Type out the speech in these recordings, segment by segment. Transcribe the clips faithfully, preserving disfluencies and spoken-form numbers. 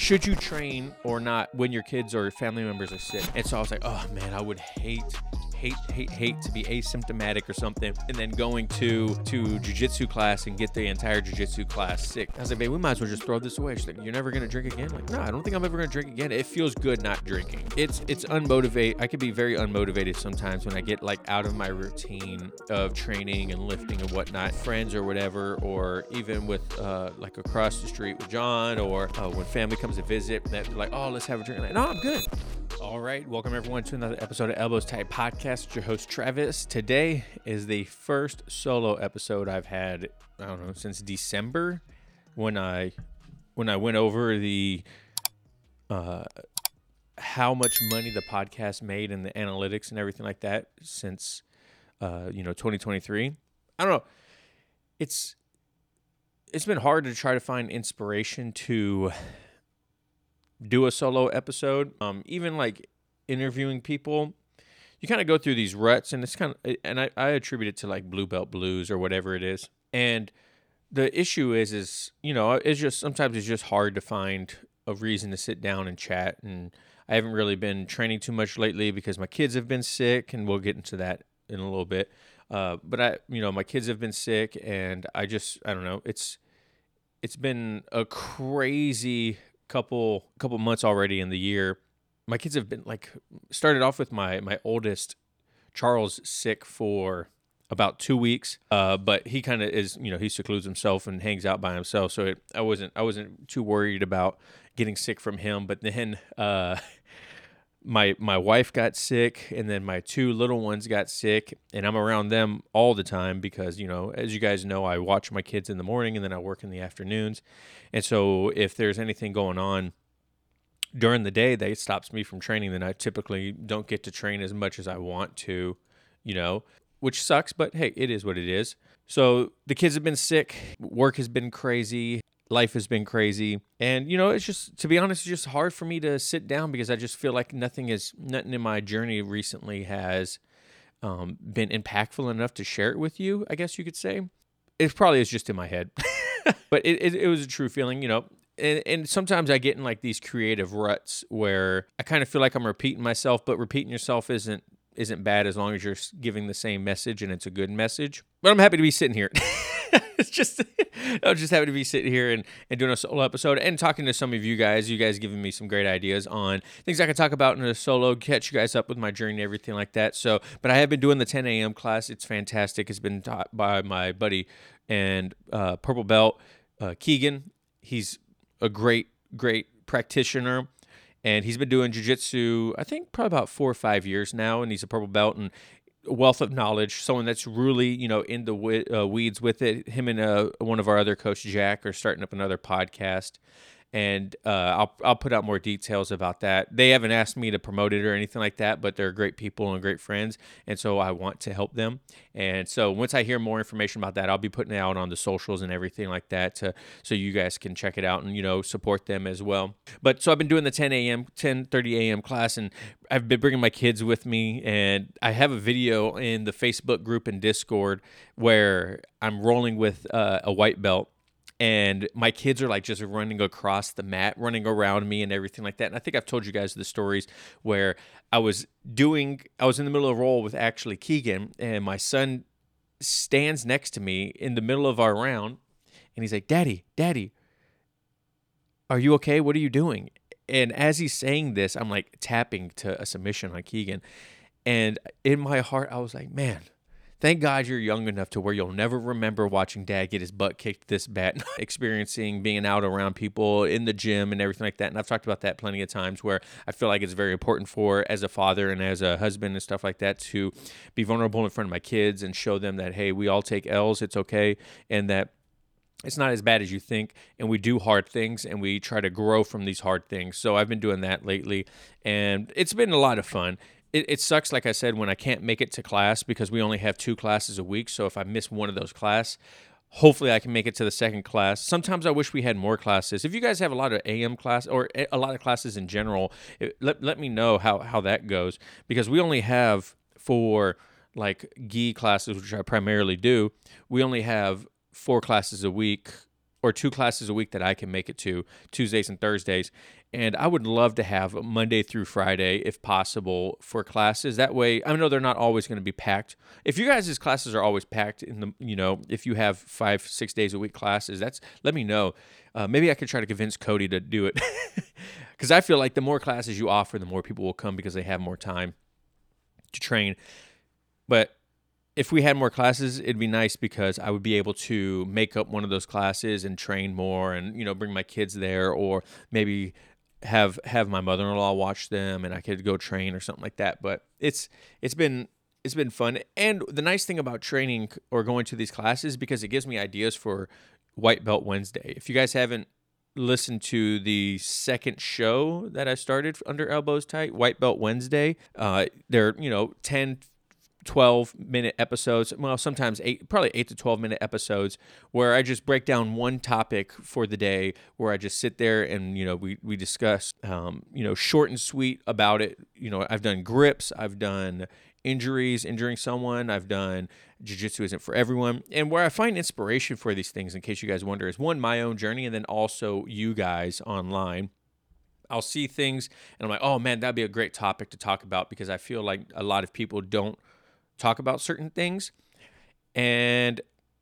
should you train or not when your kids or family members are sick? And so I was like, oh man, I would hate, hate, hate, hate to be asymptomatic or something, and then going to to jiu-jitsu class and get the entire jiu-jitsu class sick. I was like, babe, we might as well just throw this away. She's like, you're never gonna drink again? Like, no, I don't think I'm ever gonna drink again. It feels good not drinking. It's it's unmotivated. I can be very unmotivated sometimes when I get like out of my routine of training and lifting and whatnot, friends or whatever, or even with uh, like across the street with John, or uh, when family comes to visit, that they're like, oh, let's have a drink. I'm like, no, I'm good. All right, welcome everyone to another episode of Elbows Tight Podcast. It's your host Travis. Today is the first solo episode I've had, I don't know, since December when I when I went over the uh, how much money the podcast made and the analytics and everything like that since uh, you know twenty twenty-three. I don't know. It's it's been hard to try to find inspiration to do a solo episode. Um, even like interviewing people, you kind of go through these ruts, and it's kind of, and I, I attribute it to like blue belt blues or whatever it is. And the issue is, is, you know, it's just, sometimes it's just hard to find a reason to sit down and chat. And I haven't really been training too much lately because my kids have been sick, and we'll get into that in a little bit. Uh, but I, you know, my kids have been sick, and I just, I don't know, it's, it's been a crazy couple couple months already in the year. My kids have been like, started off with my my oldest, Charles, sick for about two weeks, uh but he kind of is, you know, he secludes himself and hangs out by himself, so it, I wasn't I wasn't too worried about getting sick from him. But then uh my my wife got sick, and then my two little ones got sick, and I'm around them all the time because, you know, as you guys know, I watch my kids in the morning and then I work in the afternoons. And so if there's anything going on during the day that stops me from training, then I typically don't get to train as much as I want to, you know, which sucks, but hey, it is what it is. So the kids have been sick, work has been crazy, life has been crazy. And, you know, it's just, to be honest, it's just hard for me to sit down because I just feel like nothing is, nothing in my journey recently has um, been impactful enough to share it with you, I guess you could say. It probably is just in my head, but it, it it was a true feeling, you know. And, and sometimes I get in like these creative ruts where I kind of feel like I'm repeating myself, but repeating yourself isn't isn't bad as long as you're giving the same message and it's a good message. But I'm happy to be sitting here. It's just, I was just happy to be sitting here and, and doing a solo episode and talking to some of you guys. You guys giving me some great ideas on things I can talk about in a solo, catch you guys up with my journey and everything like that. So, but I have been doing the ten a.m. class. It's fantastic. It's been taught by my buddy and uh, purple belt, uh, Keegan. He's a great, great practitioner. And he's been doing jiu-jitsu, I think, probably about four or five years now, and he's a purple belt and a wealth of knowledge, someone that's really, you know, in the we- uh, weeds with it. Him and uh, one of our other coach, Jack, are starting up another podcast, and uh, I'll I'll put out more details about that. They haven't asked me to promote it or anything like that, but they're great people and great friends, and so I want to help them. And so once I hear more information about that, I'll be putting it out on the socials and everything like that, to so you guys can check it out and, you know, support them as well. But so I've been doing the ten a.m., ten thirty a.m. class, and I've been bringing my kids with me, and I have a video in the Facebook group and Discord where I'm rolling with uh, a white belt. And my kids are like just running across the mat, running around me and everything like that. And I think I've told you guys the stories where I was doing, I was in the middle of a roll with actually Keegan, and my son stands next to me in the middle of our round, and he's like, Daddy, Daddy, are you okay? What are you doing? And as he's saying this, I'm like tapping to a submission on Keegan. And in my heart, I was like, man, thank God you're young enough to where you'll never remember watching Dad get his butt kicked this bad, experiencing being out around people in the gym and everything like that. And I've talked about that plenty of times, where I feel like it's very important for, as a father and as a husband and stuff like that, to be vulnerable in front of my kids and show them that, hey, we all take L's, it's okay, and that it's not as bad as you think, and we do hard things, and we try to grow from these hard things. So I've been doing that lately, and it's been a lot of fun. It, it sucks, like I said, when I can't make it to class because we only have two classes a week. So if I miss one of those classes, hopefully I can make it to the second class. Sometimes I wish we had more classes. If you guys have a lot of A M class or a lot of classes in general, it, let, let me know how, how that goes, because we only have for like Gi classes, which I primarily do, we only have four classes a week or two classes a week that I can make it to, Tuesdays and Thursdays. And I would love to have Monday through Friday, if possible, for classes. That way, I know they're not always going to be packed. If you guys' classes are always packed in the, you know, if you have five, six days a week classes, that's, let me know. Uh, maybe I could try to convince Cody to do it. Because I feel like the more classes you offer, the more people will come because they have more time to train. But if we had more classes, it'd be nice because I would be able to make up one of those classes and train more and, you know, bring my kids there, or maybe have have my mother-in-law watch them and I could go train or something like that. But it's it's been it's been fun. And the nice thing about training or going to these classes, because it gives me ideas for White Belt Wednesday. If you guys haven't listened to the second show that I started under Elbows Tight, White Belt Wednesday, uh, they're, you know, ten twelve minute episodes, well, sometimes eight, probably eight to twelve minute episodes, where I just break down one topic for the day, where I just sit there and, you know, we, we discuss, um, you know, short and sweet about it. You know, I've done grips, I've done injuries, injuring someone, I've done jiu-jitsu isn't for everyone. And where I find inspiration for these things, in case you guys wonder, is one, my own journey, and then also you guys online. I'll see things and I'm like, oh man, that'd be a great topic to talk about, because I feel like a lot of people don't talk about certain things. And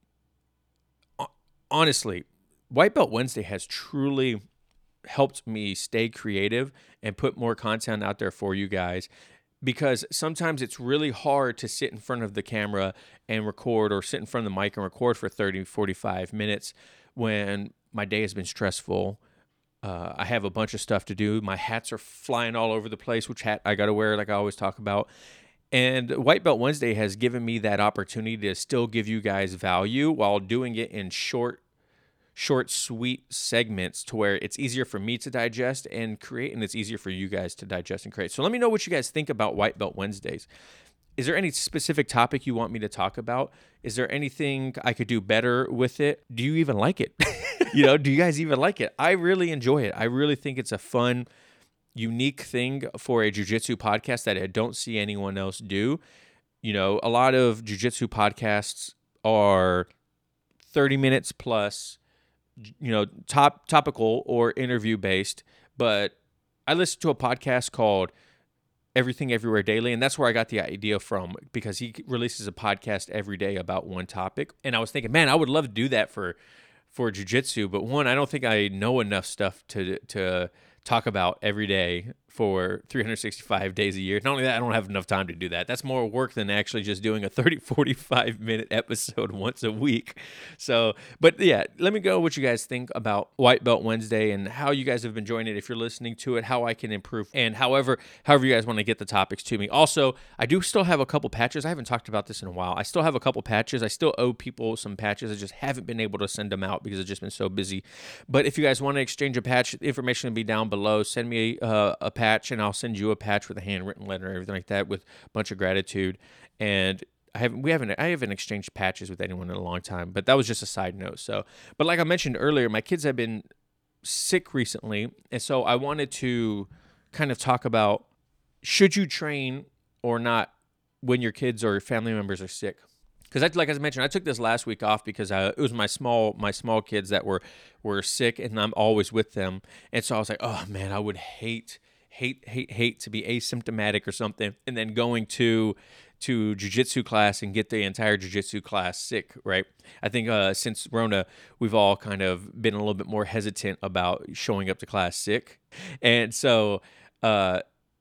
honestly, White Belt Wednesday has truly helped me stay creative and put more content out there for you guys, because sometimes it's really hard to sit in front of the camera and record, or sit in front of the mic and record for thirty, forty-five minutes when my day has been stressful. Uh, I have a bunch of stuff to do. My hats are flying all over the place, which hat I got to wear, like I always talk about. And White Belt Wednesday has given me that opportunity to still give you guys value while doing it in short, short, sweet segments, to where it's easier for me to digest and create, and it's easier for you guys to digest and create. So let me know what you guys think about White Belt Wednesdays. Is there any specific topic you want me to talk about? Is there anything I could do better with it? Do you even like it? You know, do you guys even like it? I really enjoy it. I really think it's a fun, unique thing for a jiu-jitsu podcast that I don't see anyone else do. You know, a lot of jiu-jitsu podcasts are thirty minutes plus, you know, top topical or interview based. But I listened to a podcast called Everything Everywhere Daily, and that's where I got the idea from, because he releases a podcast every day about one topic. And I was thinking, man, I would love to do that for for jiu-jitsu, but one, I don't think I know enough stuff to to talk about every day for three hundred sixty-five days a year. Not only that, I don't have enough time to do that. That's more work than actually just doing a thirty, forty-five minute episode once a week. So, but yeah, let me know what you guys think about White Belt Wednesday and how you guys have been enjoying it. If you're listening to it, how I can improve, and however, however you guys want to get the topics to me. Also, I do still have a couple patches. I haven't talked about this in a while. I still have a couple patches. I still owe people some patches. I just haven't been able to send them out because I've just been so busy. But if you guys want to exchange a patch, the information will be down below. Send me uh, a patch, and I'll send you a patch with a handwritten letter and everything like that, with a bunch of gratitude. And I haven't, we haven't, I haven't exchanged patches with anyone in a long time, but that was just a side note. So, but like I mentioned earlier, my kids have been sick recently, and so I wanted to kind of talk about, should you train or not when your kids or family members are sick? Because, like I mentioned, I took this last week off because I, it was my small my small kids that were were sick, and I'm always with them. And so I was like, oh man, I would hate hate hate hate to be asymptomatic or something, and then going to to jiu-jitsu class and get the entire jiu-jitsu class sick, right? I think uh, since Rona, we've all kind of been a little bit more hesitant about showing up to class sick, and so. Uh,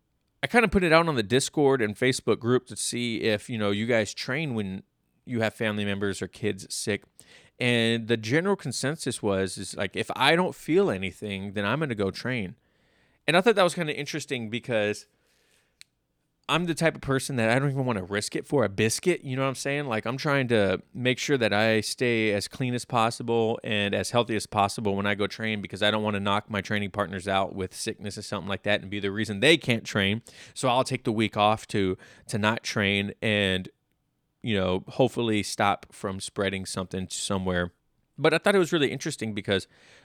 I kind of put it out on the Discord and Facebook group to see if, you know, you guys train when you have family members or kids sick. And the general consensus was, is like, if I don't feel anything, then I'm going to go train. And I thought that was kind of interesting, because I'm the type of person that I don't even want to risk it for a biscuit. You know what I'm saying? Like, I'm trying to make sure that I stay as clean as possible and as healthy as possible when I go train, because I don't want to knock my training partners out with sickness or something like that and be the reason they can't train. So I'll take the week off to to not train and, you know, hopefully stop from spreading something somewhere. But I thought it was really interesting because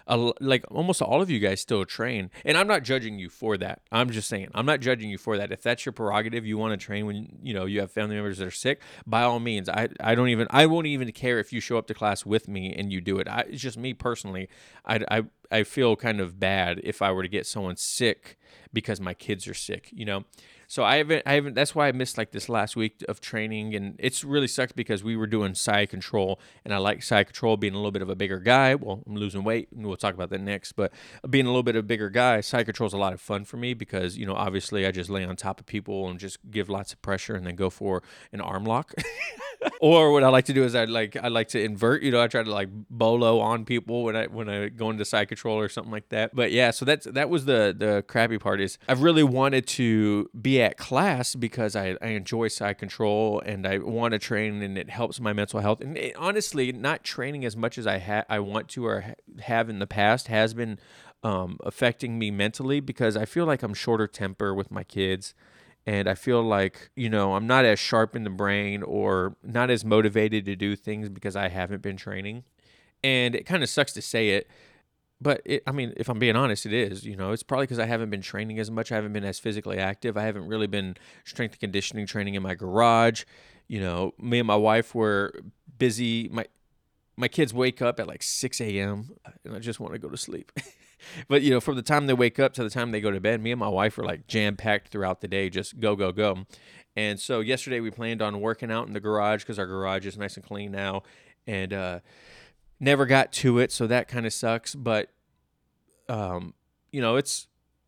a l like almost all of you guys still train, and I'm not judging you for that. I'm just saying, I'm not judging you for that. If that's your prerogative, you want to train when, you know, you have family members that are sick, by all means. I I don't even I won't even care if you show up to class with me and you do it. I, it's just me personally. I I I feel kind of bad if I were to get someone sick because my kids are sick, you know. So I haven't, I haven't, that's why I missed like this last week of training. And it's really sucked because we were doing side control, and I like side control being a little bit of a bigger guy. Well, I'm losing weight, and we'll talk about that next, but being a little bit of a bigger guy, side control is a lot of fun for me because, you know, obviously I just lay on top of people and just give lots of pressure and then go for an arm lock. Or what I like to do is I like I like to invert, you know, I try to like bolo on people when I when I go into side control or something like that. But yeah, so that's that was the the crappy part is I've really wanted to be at class because I, I enjoy side control and I want to train and it helps my mental health. And it, honestly, not training as much as I ha- I want to or ha- have in the past has been um, affecting me mentally because I feel like I'm shorter temper with my kids. And I feel like, you know, I'm not as sharp in the brain or not as motivated to do things because I haven't been training. And it kind of sucks to say it, but it, I mean, if I'm being honest, it is, you know, it's probably because I haven't been training as much. I haven't been as physically active. I haven't really been strength and conditioning training in my garage. You know, me and my wife were busy. My, my kids wake up at like six a.m. and I just want to go to sleep. But, you know, from the time they wake up to the time they go to bed, me and my wife are like jam-packed throughout the day, just go, go, go. And so yesterday we planned on working out in the garage because our garage is nice and clean now, and uh, never got to it, so that kind of sucks. But, um, you know, it's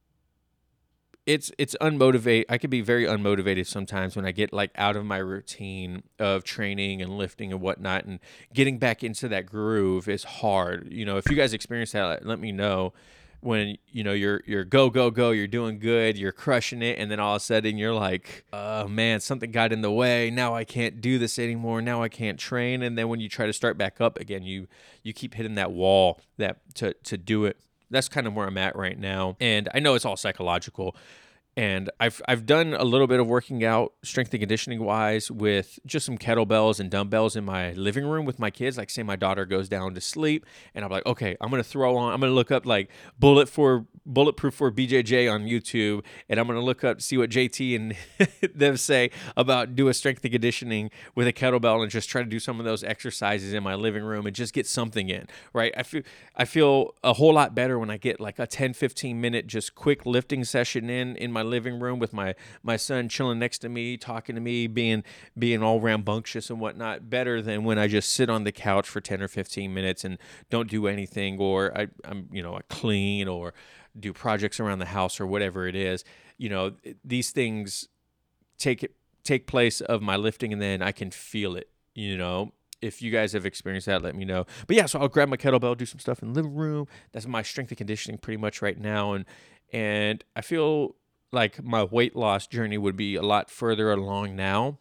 it's it's unmotivated. I can be very unmotivated sometimes when I get like out of my routine of training and lifting and whatnot, and getting back into that groove is hard. You know, if you guys experience that, let me know. When, you know, you're you're go go go, you're doing good, you're crushing it, and then all of a sudden you're like, oh man, something got in the way. Now I can't do this anymore. Now I can't train. And then when you try to start back up again, you you keep hitting that wall that to to do it. That's kind of where I'm at right now. And I know it's all psychological. And I've I've done a little bit of working out, strength and conditioning wise, with just some kettlebells and dumbbells in my living room with my kids. Like, say my daughter goes down to sleep, and I'm like, okay, I'm gonna throw on, I'm gonna look up like bullet for bulletproof for B J J on YouTube, and I'm gonna look up see what J T and them say about do a strength and conditioning with a kettlebell, and just try to do some of those exercises in my living room and just get something in. Right? I feel I feel a whole lot better when I get like a ten, fifteen minute just quick lifting session in in my living room with my my son chilling next to me, talking to me, being being all rambunctious and whatnot, better than when I just sit on the couch for ten or fifteen minutes and don't do anything, or I, I'm you know I clean or do projects around the house or whatever it is. You know, these things take it take place of my lifting, and then I can feel it. You know. If you guys have experienced that, let me know. But yeah, so I'll grab my kettlebell, do some stuff in the living room. That's my strength and conditioning pretty much right now. And and I feel like my weight loss journey would be a lot further along now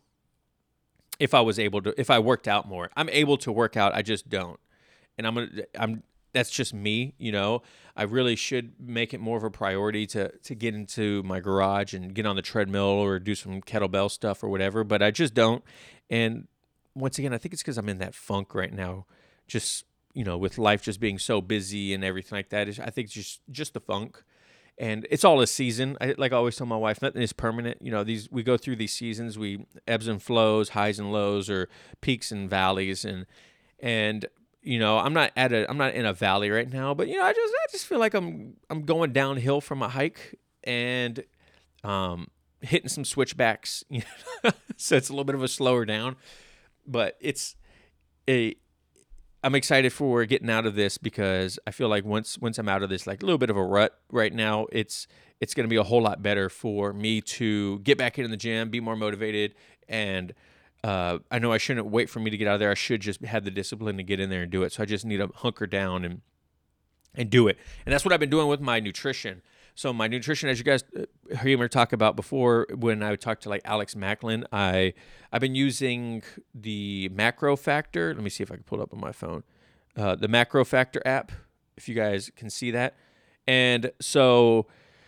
if I was able to, if I worked out more. I'm able to work out, I just don't. And I'm gonna, I'm, that's just me, you know. I really should make it more of a priority to to get into my garage and get on the treadmill or do some kettlebell stuff or whatever, but I just don't. And once again, I think it's because I'm in that funk right now, just, you know, with life just being so busy and everything like that. I think it's just, just the funk. And it's all a season. I, like I always tell my wife, nothing is permanent. You know, these we go through these seasons, we ebbs and flows, highs and lows, or peaks and valleys. And, and you know, I'm not at a, I'm not in a valley right now, but, you know, I just, I just feel like I'm, I'm going downhill from a hike and um, hitting some switchbacks. You know? So it's a little bit of a slower down. But it's a, I'm excited for getting out of this because I feel like once once I'm out of this, like a little bit of a rut right now, it's it's going to be a whole lot better for me to get back into the gym, be more motivated, and uh, I know I shouldn't wait for me to get out of there. I should just have the discipline to get in there and do it. So I just need to hunker down and and do it. And that's what I've been doing with my nutrition. So my nutrition, as you guys heard me talk about before, when I talked to like Alex Macklin, I I've been using the Macro Factor. Let me see if I can pull it up on my phone. Uh, the Macro Factor app, if you guys can see that. And so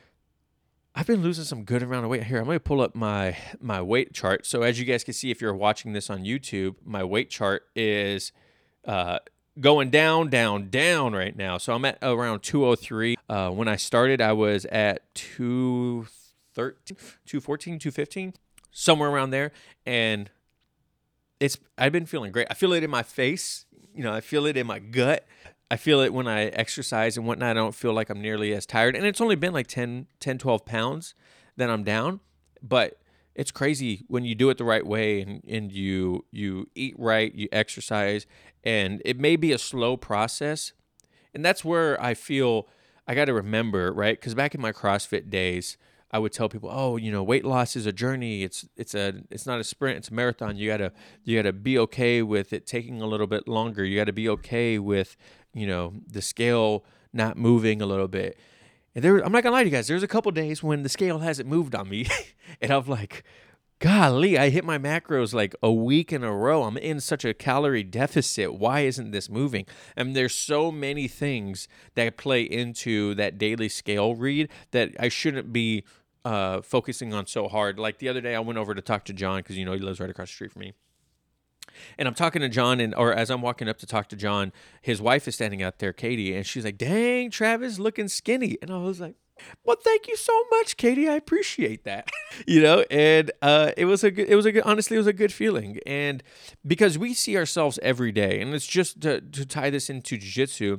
I've been losing some good amount of weight. Here, I'm going to pull up my my weight chart. So as you guys can see, if you're watching this on YouTube, my weight chart is uh, going down, down, down right now. So I'm at around two oh three. Uh, when I started, I was at two thirteen, two fourteen, two fifteen, somewhere around there. And it's I've been feeling great. I feel it in my face. You know, I feel it in my gut. I feel it when I exercise and whatnot. I don't feel like I'm nearly as tired. And it's only been like ten, ten, twelve pounds that I'm down. But it's crazy when you do it the right way and, and you you eat right, you exercise, and it may be a slow process. And that's where I feel I got to remember, right? Because back in my CrossFit days, I would tell people, "Oh, you know, weight loss is a journey. It's it's a it's not a sprint. It's a marathon. You gotta you gotta be okay with it taking a little bit longer. You gotta be okay with, you know, the scale not moving a little bit." And there, I'm not gonna lie to you guys. There's a couple days when the scale hasn't moved on me, and I'm like, golly, I hit my macros like a week in a row. I'm in such a calorie deficit. Why isn't this moving? And there's so many things that play into that daily scale read that I shouldn't be uh, focusing on so hard. Like the other day, I went over to talk to John because, you know, he lives right across the street from me. And I'm talking to John, and or as I'm walking up to talk to John, his wife is standing out there, Katie, and she's like, "Dang, Travis, looking skinny." And I was like, "Well, thank you so much, Katie. I appreciate that." you know, and uh, it was a good, it was a good, honestly, it was a good feeling. And because we see ourselves every day, and it's just to, to tie this into jiu-jitsu,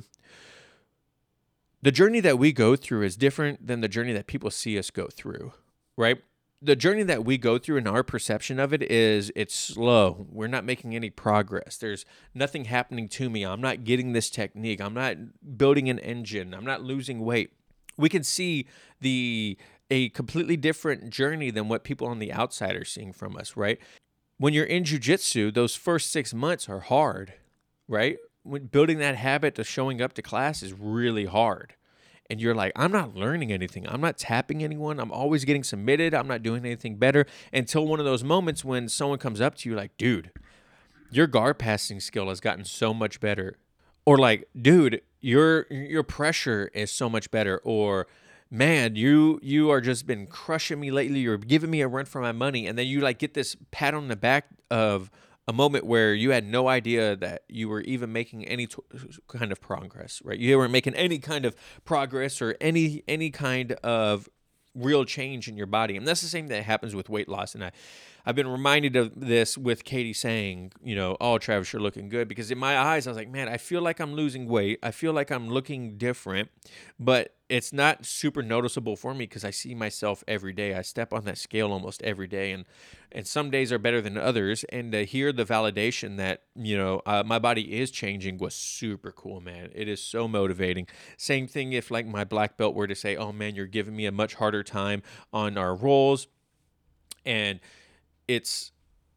the journey that we go through is different than the journey that people see us go through, right? The journey that we go through and our perception of it is it's slow. We're not making any progress. There's nothing happening to me. I'm not getting this technique. I'm not building an engine. I'm not losing weight. We can see the a completely different journey than what people on the outside are seeing from us, right? When you're in jiu-jitsu, those first six months are hard, right? When building that habit to showing up to class is really hard. And you're like, I'm not learning anything. I'm not tapping anyone. I'm always getting submitted. I'm not doing anything better until one of those moments when someone comes up to you like, dude, your guard passing skill has gotten so much better. Or like, dude, your your pressure is so much better. Or, man, you you are just been crushing me lately. You're giving me a run for my money. And then you like get this pat on the back of a moment where you had no idea that you were even making any t- kind of progress, right? You weren't making any kind of progress or any any kind of real change in your body. And that's the same that happens with weight loss. And I, I've been reminded of this with Katie saying, you know, "Oh, Travis, you're looking good." Because in my eyes, I was like, man, I feel like I'm losing weight. I feel like I'm looking different, but it's not super noticeable for me because I see myself every day. I step on that scale almost every day, and and some days are better than others. And to hear the validation that, you know, uh, my body is changing was super cool, man. It is so motivating. Same thing if like my black belt were to say, "Oh man, you're giving me a much harder time on our rolls," and it's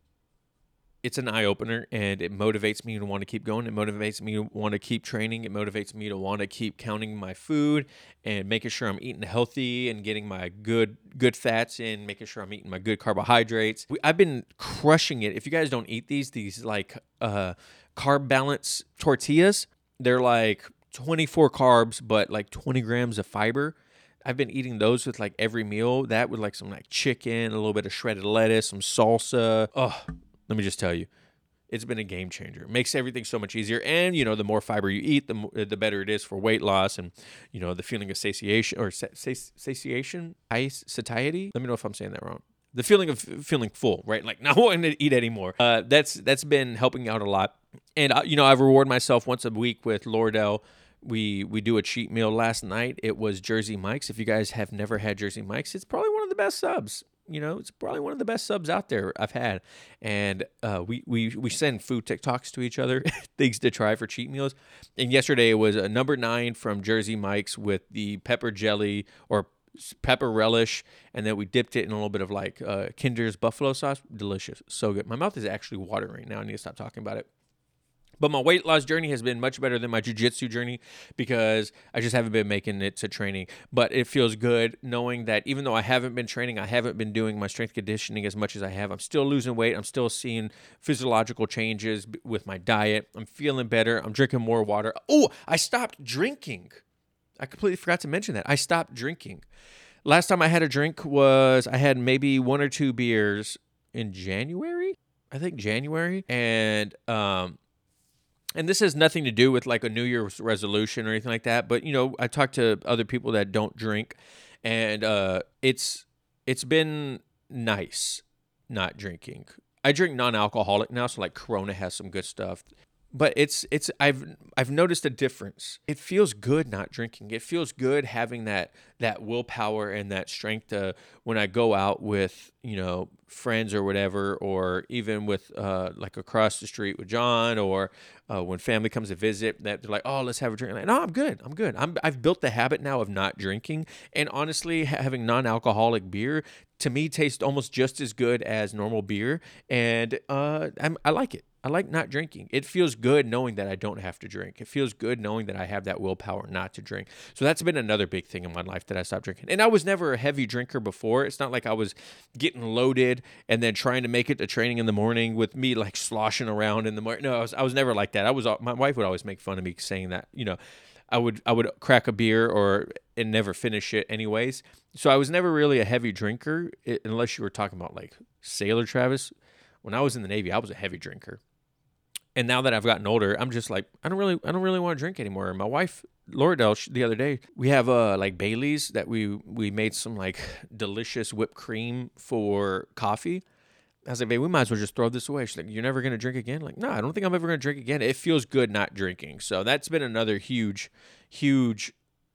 it's an eye-opener, and it motivates me to want to keep going. It motivates me to want to keep training. It motivates me to want to keep counting my food and making sure I'm eating healthy and getting my good good fats in, making sure I'm eating my good carbohydrates. We, I've been crushing it. If you guys don't eat these, these like uh, carb balance tortillas, they're like twenty-four carbs, but like twenty grams of fiber. I've been eating those with like every meal. That with like some like chicken, a little bit of shredded lettuce, some salsa. Oh, let me just tell you, it's been a game changer. It makes everything so much easier. And, you know, the more fiber you eat, the more, the better it is for weight loss and, you know, the feeling of satiation or sa- sa- satiation, satiety. Let me know if I'm saying that wrong. The feeling of feeling full, right? Like not wanting to eat anymore. Uh, that's that's been helping out a lot. And, uh, you know, I reward myself once a week with Lordell. We we do a cheat meal. Last night, it was Jersey Mike's. If you guys have never had Jersey Mike's, it's probably one of the best subs. You know, it's probably one of the best subs out there I've had. And uh, we, we we send food TikToks to each other, things to try for cheat meals. And yesterday it was a number nine from Jersey Mike's with the pepper jelly or pepper relish, and then we dipped it in a little bit of like uh, Kinder's buffalo sauce. Delicious. So good. My mouth is actually watering right now. I need to stop talking about it. But my weight loss journey has been much better than my jiu-jitsu journey because I just haven't been making it to training. But it feels good knowing that even though I haven't been training, I haven't been doing my strength conditioning as much as I have. I'm still losing weight. I'm still seeing physiological changes with my diet. I'm feeling better. I'm drinking more water. Oh, I stopped drinking. I completely forgot to mention that. I stopped drinking. Last time I had a drink was I had maybe one or two beers in January. I think January. And, um... and this has nothing to do with like a New Year's resolution or anything like that, but you know, I talk to other people that don't drink, and uh, it's it's been nice not drinking. I drink non-alcoholic now, so like Corona has some good stuff. But it's it's I've I've noticed a difference. It feels good not drinking. It feels good having that that willpower and that strength to, when I go out with, you know, friends or whatever, or even with uh, like across the street with John, or uh, when family comes to visit, that they're like, oh, let's have a drink. I'm like, no, I'm good. I'm good. I'm I've built the habit now of not drinking, and honestly, having non-alcoholic beer to me tastes almost just as good as normal beer, and uh, I'm, I like it. I like not drinking. It feels good knowing that I don't have to drink. It feels good knowing that I have that willpower not to drink. So that's been another big thing in my life that I stopped drinking. And I was never a heavy drinker before. It's not like I was getting loaded and then trying to make it to training in the morning with me like sloshing around in the morning. No, I was, I was never like that. I was, my wife would always make fun of me saying that, you know, I would, I would crack a beer or and never finish it anyways. So I was never really a heavy drinker, unless you were talking about like Sailor Travis. When I was in the Navy, I was a heavy drinker. And now that I've gotten older, I'm just like, I don't really, I don't really want to drink anymore. And my wife, Laura Del, the other day, we have uh like Bailey's that we we made some like delicious whipped cream for coffee. I was like, babe, we might as well just throw this away. She's like, you're never gonna drink again? Like, no, I don't think I'm ever gonna drink again. It feels good not drinking. So that's been another huge, huge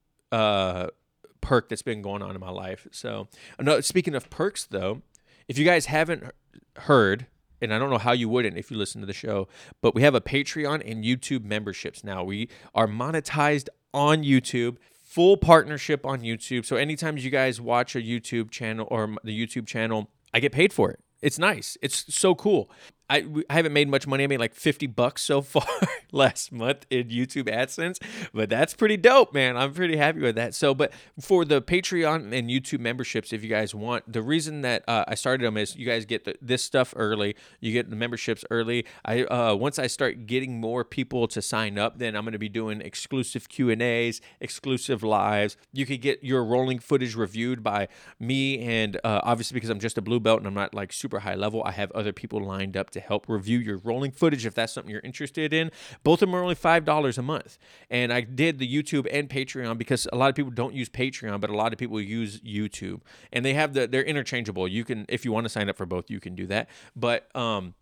uh perk that's been going on in my life. So, another, speaking of perks, though, if you guys haven't heard, and I don't know how you wouldn't if you listen to the show, but we have a Patreon and YouTube memberships now. We are monetized on YouTube, full partnership on YouTube. So anytime you guys watch a YouTube channel or the YouTube channel, I get paid for it. It's nice. It's so cool. I, I haven't made much money. I made like fifty bucks so far last month in YouTube AdSense, but that's pretty dope, man. I'm pretty happy with that. So, but for the Patreon and YouTube memberships, if you guys want, the reason that uh, I started them is you guys get the, this stuff early. You get the memberships early. I uh, once I start getting more people to sign up, then I'm going to be doing exclusive Q and A's, exclusive lives. You could get your rolling footage reviewed by me, and uh, obviously because I'm just a blue belt and I'm not like super high level, I have other people lined up to help review your rolling footage if that's something you're interested in. Both of them are only five dollars a month. And I did the YouTube and Patreon because a lot of people don't use Patreon, but a lot of people use YouTube. And they have the, they're interchangeable. You can, if you want to sign up for both, you can do that. But, um,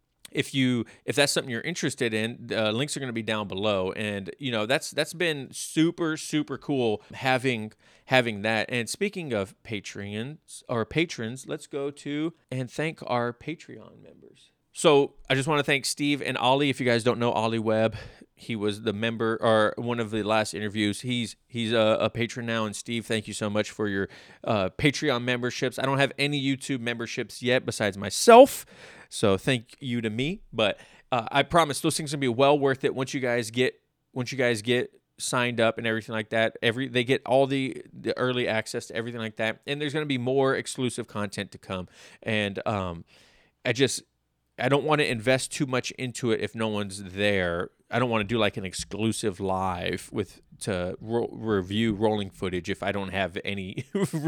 If you if that's something you're interested in, uh, links are going to be down below, and you know that's that's been super super cool having having that. And speaking of Patreons or patrons, let's go to and thank our Patreon members. So I just want to thank Steve and Ollie. If you guys don't know Ollie Webb, he was the member or one of the last interviews. He's he's a, a patron now. And Steve, thank you so much for your uh, Patreon memberships. I don't have any YouTube memberships yet besides myself, so thank you to me. But uh, I promise those things are gonna be well worth it once you guys get once you guys get signed up and everything like that. Every they get all the the early access to everything like that, and there's gonna be more exclusive content to come. And um, I just. I don't want to invest too much into it if no one's there. I don't want to do like an exclusive live with to ro- review rolling footage if I don't have any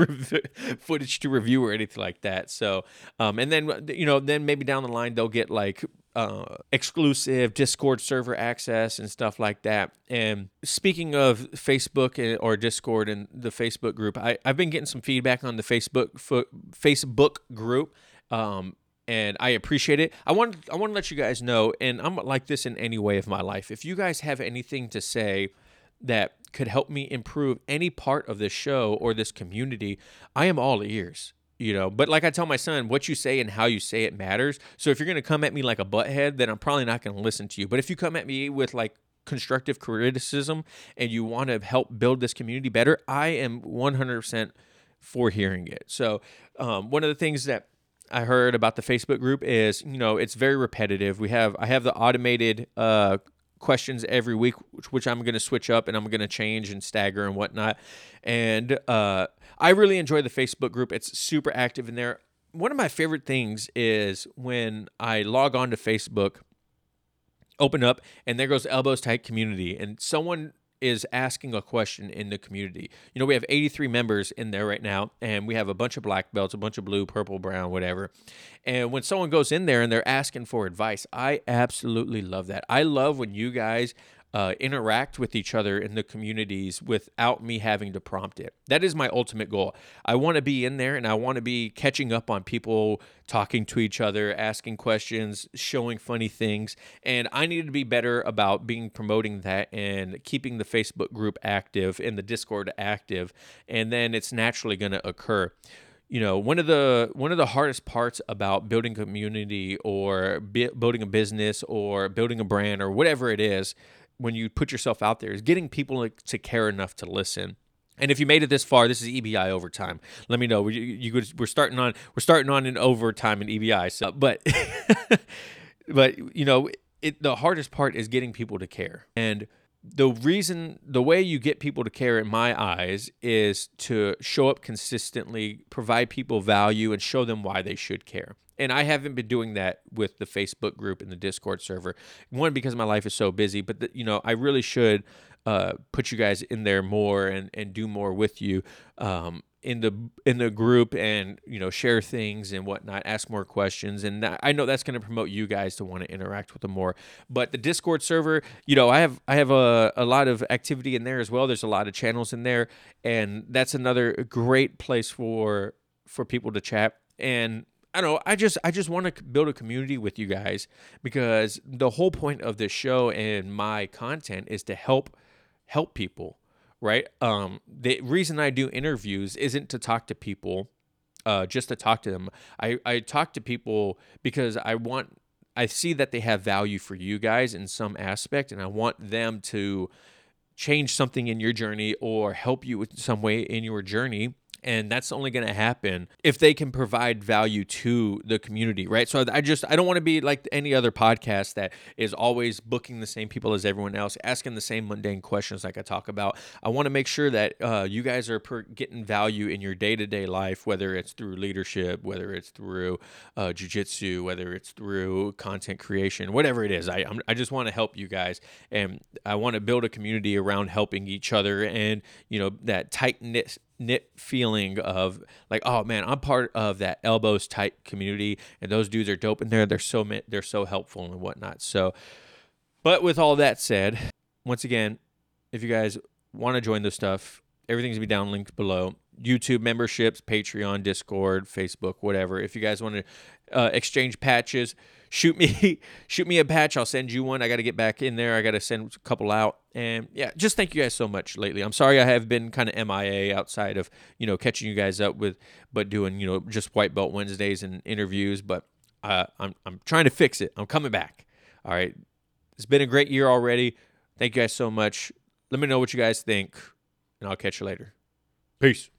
footage to review or anything like that. So, um, and then, you know, then maybe down the line, they'll get like uh, exclusive Discord server access and stuff like that. And speaking of Facebook or Discord and the Facebook group, I, I've been getting some feedback on the Facebook fo- Facebook group. Um, And I appreciate it. I want I want to let you guys know, and I'm like this in any way of my life. If you guys have anything to say that could help me improve any part of this show or this community, I am all ears. You know, but like I tell my son, what you say and how you say it matters. So if you're going to come at me like a butthead, then I'm probably not going to listen to you. But if you come at me with like constructive criticism and you want to help build this community better, I am one hundred percent for hearing it. So um, one of the things that I heard about the Facebook group is, you know, it's very repetitive. We have, I have the automated uh, questions every week, which, which I'm going to switch up and I'm going to change and stagger and whatnot. And uh, I really enjoy the Facebook group. It's super active in there. One of my favorite things is when I log on to Facebook, open up, and there goes Elbows Tight Community, and someone is asking a question in the community. You know, we have eighty-three members in there right now, and we have a bunch of black belts, a bunch of blue, purple, brown, whatever. And when someone goes in there and they're asking for advice, I absolutely love that. I love when you guys uh, interact with each other in the communities without me having to prompt it. That is my ultimate goal. I want to be in there and I want to be catching up on people talking to each other, asking questions, showing funny things. And I need to be better about being promoting that and keeping the Facebook group active and the Discord active. And then it's naturally going to occur. You know, one of the one of the hardest parts about building community or bi- building a business or building a brand or whatever it is, when you put yourself out there, is getting people to care enough to listen. And if you made it this far, this is E B I overtime. Let me know. You, you could, we're starting on we're starting on an overtime in E B I. So, but but you know, it, the hardest part is getting people to care. And the reason, the way you get people to care in my eyes is to show up consistently, provide people value, and show them why they should care. And I haven't been doing that with the Facebook group and the Discord server. One, because my life is so busy, but the, you know, I really should uh, put you guys in there more and, and do more with you um, in the in the group, and you know, share things and whatnot, ask more questions. And that, I know that's going to promote you guys to want to interact with them more. But the Discord server, you know, I have I have a, a lot of activity in there as well. There's a lot of channels in there, and that's another great place for for people to chat. And I don't know, I just I just want to build a community with you guys, because the whole point of this show and my content is to help help people, right? Um, the reason I do interviews isn't to talk to people, uh, just to talk to them. I, I talk to people because I want I see that they have value for you guys in some aspect, and I want them to change something in your journey or help you in some way in your journey. And that's only going to happen if they can provide value to the community, right? So I just, I don't want to be like any other podcast that is always booking the same people as everyone else, asking the same mundane questions like I talk about. I want to make sure that uh, you guys are per- getting value in your day-to-day life, whether it's through leadership, whether it's through uh, jiu-jitsu, whether it's through content creation, whatever it is. I, I'm, I just want to help you guys, and I want to build a community around helping each other, and, you know, that tight-knit knit feeling of like, oh man, I'm part of that elbows tight community, and those dudes are dope in there. They're so they're so helpful and whatnot. So, but with all that said, once again, if you guys want to join this stuff, everything's gonna be down linked below. YouTube memberships, Patreon, Discord, Facebook, whatever. If you guys want to uh, exchange patches, shoot me shoot me a patch. I'll send you one. I got to get back in there. I got to send a couple out. And yeah, just thank you guys so much lately. I'm sorry I have been kind of M I A outside of, you know, catching you guys up with, but doing, you know, just White Belt Wednesdays and interviews. But uh, I'm I'm trying to fix it. I'm coming back. All right. It's been a great year already. Thank you guys so much. Let me know what you guys think, and I'll catch you later. Peace.